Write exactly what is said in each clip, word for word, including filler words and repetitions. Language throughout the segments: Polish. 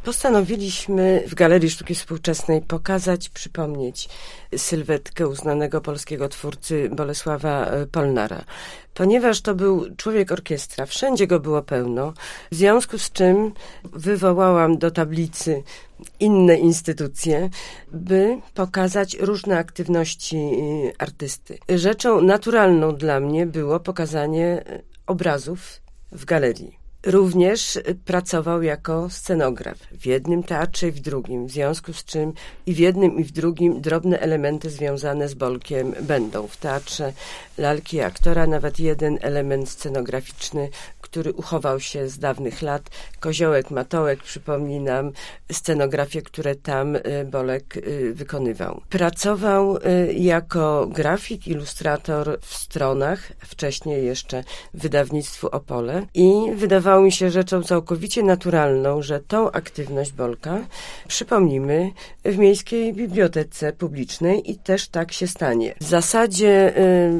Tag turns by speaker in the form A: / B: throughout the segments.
A: Postanowiliśmy w Galerii Sztuki Współczesnej pokazać, przypomnieć sylwetkę uznanego polskiego twórcy Bolesława Polnara. Ponieważ to był człowiek orkiestra, wszędzie go było pełno, w związku z czym wywołałam do tablicy inne instytucje, by pokazać różne aktywności artysty. Rzeczą naturalną dla mnie było pokazanie obrazów w galerii. Również pracował jako scenograf w jednym teatrze i w drugim, w związku z czym i w jednym i w drugim drobne elementy związane z Bolkiem będą. W teatrze Lalki Aktora nawet jeden element scenograficzny, który uchował się z dawnych lat. Koziołek Matołek przypomni nam scenografię, które tam Bolek wykonywał. Pracował jako grafik, ilustrator w Stronach, wcześniej jeszcze w wydawnictwu Opole i wydawało mi się rzeczą całkowicie naturalną, że tą aktywność Bolka przypomnimy w Miejskiej Bibliotece Publicznej i też tak się stanie. W zasadzie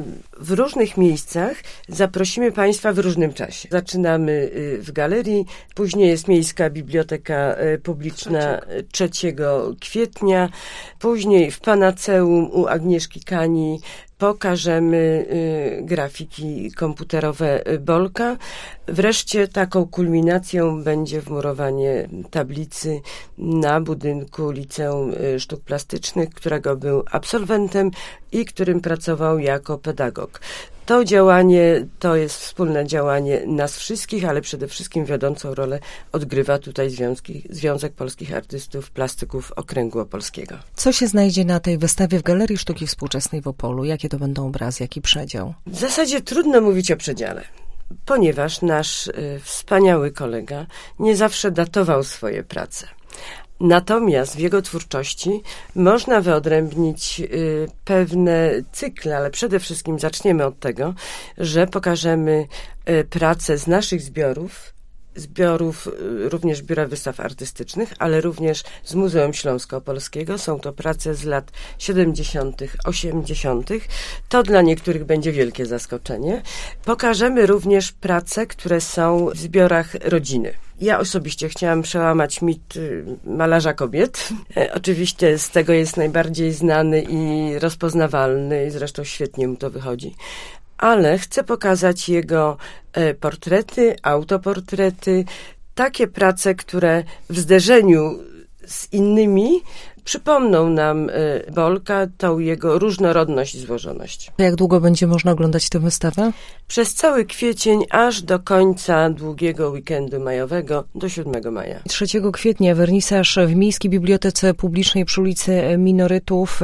A: w różnych miejscach zaprosimy Państwa w różnym czasie. Zaczynamy w galerii, później jest Miejska Biblioteka Publiczna trzeciego kwietnia, później w Panaceum u Agnieszki Kani pokażemy y, grafiki komputerowe Bolka. Wreszcie taką kulminacją będzie wmurowanie tablicy na budynku Liceum Sztuk Plastycznych, którego był absolwentem i którym pracował jako pedagog. To działanie to jest wspólne działanie nas wszystkich, ale przede wszystkim wiodącą rolę odgrywa tutaj Związki, Związek Polskich Artystów Plastyków Okręgu Opolskiego.
B: Co się znajdzie na tej wystawie w Galerii Sztuki Współczesnej w Opolu? Jakie to będą obrazy, jaki przedział?
A: W zasadzie trudno mówić o przedziale, ponieważ nasz y, wspaniały kolega nie zawsze datował swoje prace. Natomiast w jego twórczości można wyodrębnić y, pewne cykle, ale przede wszystkim zaczniemy od tego, że pokażemy y, prace z naszych zbiorów, zbiorów y, również Biura Wystaw Artystycznych, ale również z Muzeum Śląsko-Opolskiego. Są to prace z lat siedemdziesiątych, osiemdziesiątych. To dla niektórych będzie wielkie zaskoczenie. Pokażemy również prace, które są w zbiorach rodziny. Ja osobiście chciałam przełamać mit malarza kobiet. E, oczywiście z tego jest najbardziej znany i rozpoznawalny i zresztą świetnie mu to wychodzi. Ale chcę pokazać jego e, portrety, autoportrety, takie prace, które w zderzeniu z innymi przypomną nam y, Bolka, tą jego różnorodność i złożoność.
B: Jak długo będzie można oglądać tę wystawę?
A: Przez cały kwiecień, aż do końca długiego weekendu majowego, do siódmego maja.
B: trzeciego kwietnia wernisaż w Miejskiej Bibliotece Publicznej przy ulicy Minorytów.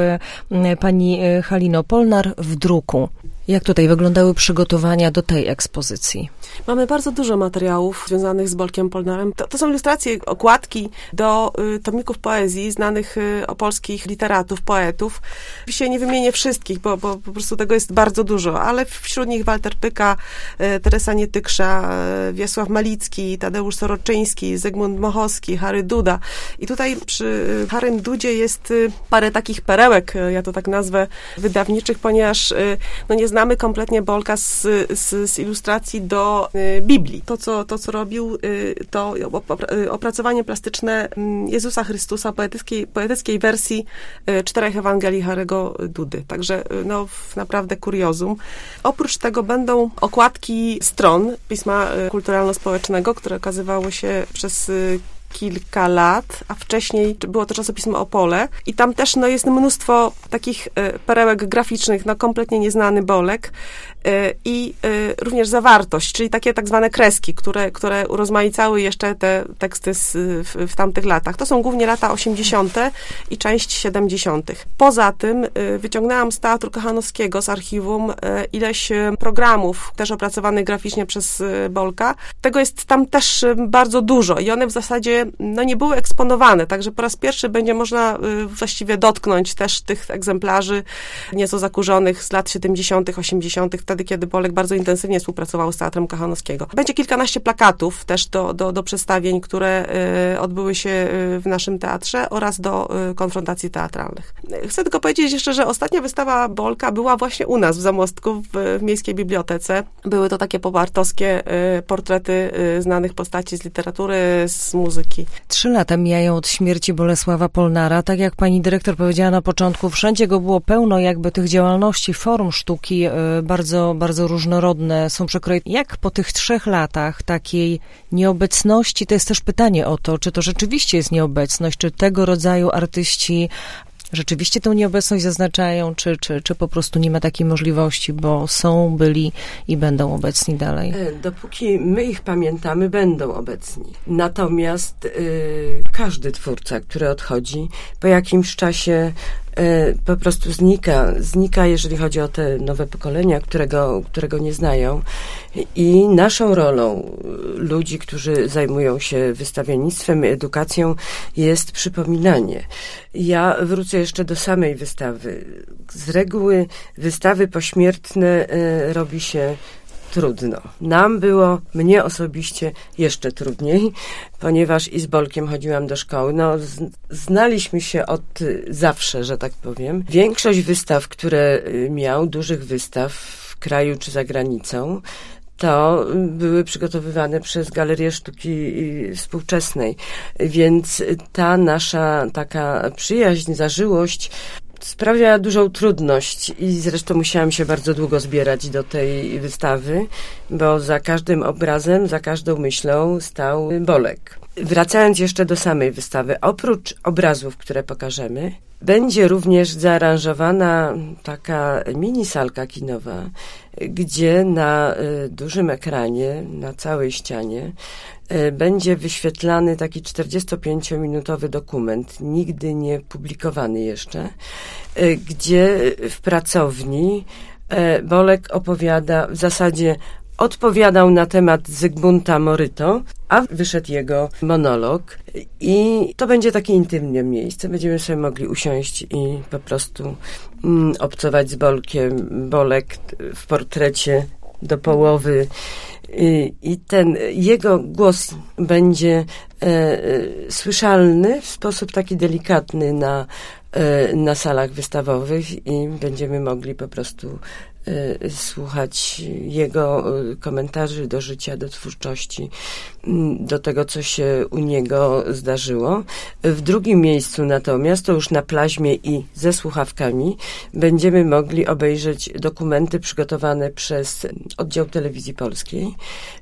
B: Pani Halino Polnar w druku. Jak tutaj wyglądały przygotowania do tej ekspozycji?
C: Mamy bardzo dużo materiałów związanych z Bolkiem Polnarem. To, to są ilustracje, okładki do y, tomików poezji znanych y, opolskich literatów, poetów. Oczywiście nie wymienię wszystkich, bo, bo po prostu tego jest bardzo dużo, ale wśród nich Walter Pyka, y, Teresa Nietyksza, y, Wiesław Malicki, Tadeusz Soroczyński, Zygmunt Mochowski, Harry Duda. I tutaj przy y, Harrym Dudzie jest y, parę takich perełek, y, ja to tak nazwę, wydawniczych, ponieważ y, no nie znamy kompletnie Bolka z, z, z ilustracji do y, Biblii. To co, to, co robił, y, to opra- opracowanie plastyczne Jezusa Chrystusa, poetyckiej, poetyckiej wersji y, czterech Ewangelii Harry'ego Dudy. Także y, no, naprawdę kuriozum. Oprócz tego będą okładki stron Pisma y, Kulturalno-Społecznego, które okazywały się przez y, kilka lat, a wcześniej było to czasopismo Opole i tam też no, jest mnóstwo takich y, perełek graficznych, no kompletnie nieznany Bolek y, i y, również zawartość, czyli takie tak zwane kreski, które, które urozmaicały jeszcze te teksty z, w, w tamtych latach. To są głównie lata osiemdziesiąte i część siedemdziesiątych. Poza tym y, wyciągnęłam z Teatru Kochanowskiego, z archiwum y, ileś programów, też opracowanych graficznie przez y, Bolka. Tego jest tam też y, bardzo dużo i one w zasadzie no nie były eksponowane, także po raz pierwszy będzie można y, właściwie dotknąć też tych egzemplarzy nieco zakurzonych z lat siedemdziesiątych, osiemdziesiątych. wtedy, kiedy Bolek bardzo intensywnie współpracował z Teatrem Kochanowskiego. Będzie kilkanaście plakatów też do, do, do przedstawień, które y, odbyły się y, w naszym teatrze oraz do y, konfrontacji teatralnych. Chcę tylko powiedzieć jeszcze, że ostatnia wystawa Bolka była właśnie u nas w Zamostku, w, w Miejskiej Bibliotece. Były to takie powartowskie y, portrety y, znanych postaci z literatury, z muzyki.
B: Trzy lata mijają od śmierci Bolesława Polnara. Tak jak pani dyrektor powiedziała na początku, wszędzie go było pełno, jakby tych działalności, form sztuki y, bardzo, bardzo różnorodne są przekrojone. Jak po tych trzech latach takiej nieobecności, to jest też pytanie o to, czy to rzeczywiście jest nieobecność, czy tego rodzaju artyści rzeczywiście tę nieobecność zaznaczają, czy, czy, czy po prostu nie ma takiej możliwości, bo są, byli i będą obecni dalej?
A: Dopóki my ich pamiętamy, będą obecni. Natomiast y, każdy twórca, który odchodzi, po jakimś czasie y, po prostu znika. Znika, jeżeli chodzi o te nowe pokolenia, którego, którego nie znają. I naszą rolą ludzi, którzy zajmują się wystawiennictwem, edukacją, jest przypominanie. Ja wrócę jeszcze do samej wystawy. Z reguły wystawy pośmiertne y, robi się trudno. Nam było, mnie osobiście, jeszcze trudniej, ponieważ i z Bolkiem chodziłam do szkoły. No, z, znaliśmy się od zawsze, że tak powiem. Większość wystaw, które miał, dużych wystaw w kraju czy za granicą, to były przygotowywane przez Galerię Sztuki Współczesnej. Więc ta nasza taka przyjaźń, zażyłość sprawia dużą trudność i zresztą musiałam się bardzo długo zbierać do tej wystawy, bo za każdym obrazem, za każdą myślą stał Bolek. Wracając jeszcze do samej wystawy, oprócz obrazów, które pokażemy, będzie również zaaranżowana taka mini salka kinowa, gdzie na y, dużym ekranie, na całej ścianie y, będzie wyświetlany taki czterdziestopięciominutowy dokument, nigdy nie publikowany jeszcze, y, gdzie w pracowni y, Bolek opowiada, w zasadzie odpowiadał na temat Zygmunta Moryto, a wyszedł jego monolog i to będzie takie intymne miejsce. Będziemy sobie mogli usiąść i po prostu mm, obcować z Bolkiem. Bolek w portrecie do połowy i, i ten jego głos będzie e, e, słyszalny w sposób taki delikatny na, e, na salach wystawowych i będziemy mogli po prostu słuchać jego komentarzy do życia, do twórczości, do tego, co się u niego zdarzyło. W drugim miejscu natomiast, to już na plaźmie i ze słuchawkami, będziemy mogli obejrzeć dokumenty przygotowane przez oddział Telewizji Polskiej.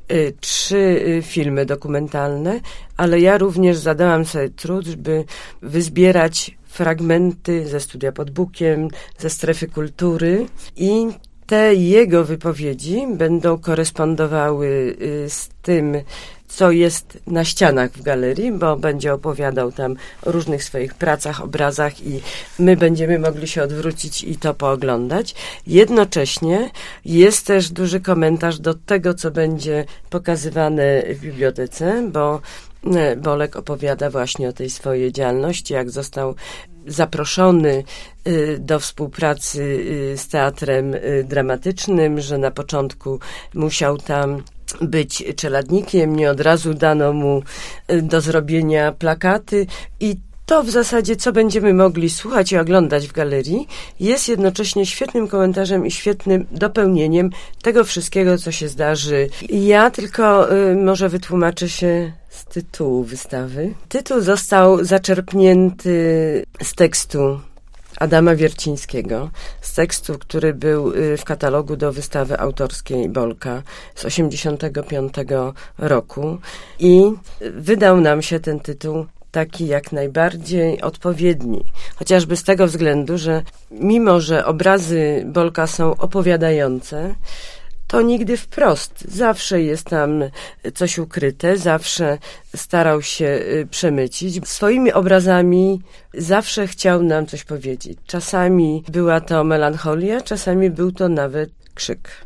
A: Trzy filmy dokumentalne, ale ja również zadałam sobie trud, by wyzbierać fragmenty ze Studia pod Bukiem, ze Strefy Kultury i te jego wypowiedzi będą korespondowały z tym, co jest na ścianach w galerii, bo będzie opowiadał tam o różnych swoich pracach, obrazach i my będziemy mogli się odwrócić i to pooglądać. Jednocześnie jest też duży komentarz do tego, co będzie pokazywane w bibliotece, bo Bolek opowiada właśnie o tej swojej działalności, jak został zaproszony do współpracy z teatrem dramatycznym, że na początku musiał tam być czeladnikiem, nie od razu dano mu do zrobienia plakaty i to w zasadzie, co będziemy mogli słuchać i oglądać w galerii, jest jednocześnie świetnym komentarzem i świetnym dopełnieniem tego wszystkiego, co się zdarzy. Ja tylko y, może wytłumaczę się z tytułu wystawy. Tytuł został zaczerpnięty z tekstu Adama Wiercińskiego, z tekstu, który był w katalogu do wystawy autorskiej Bolka z osiemdziesiątego piątego roku i wydał nam się ten tytuł taki jak najbardziej odpowiedni. Chociażby z tego względu, że mimo, że obrazy Bolka są opowiadające, to nigdy wprost. Zawsze jest tam coś ukryte, zawsze starał się przemycić. Swoimi obrazami zawsze chciał nam coś powiedzieć. Czasami była to melancholia, czasami był to nawet krzyk.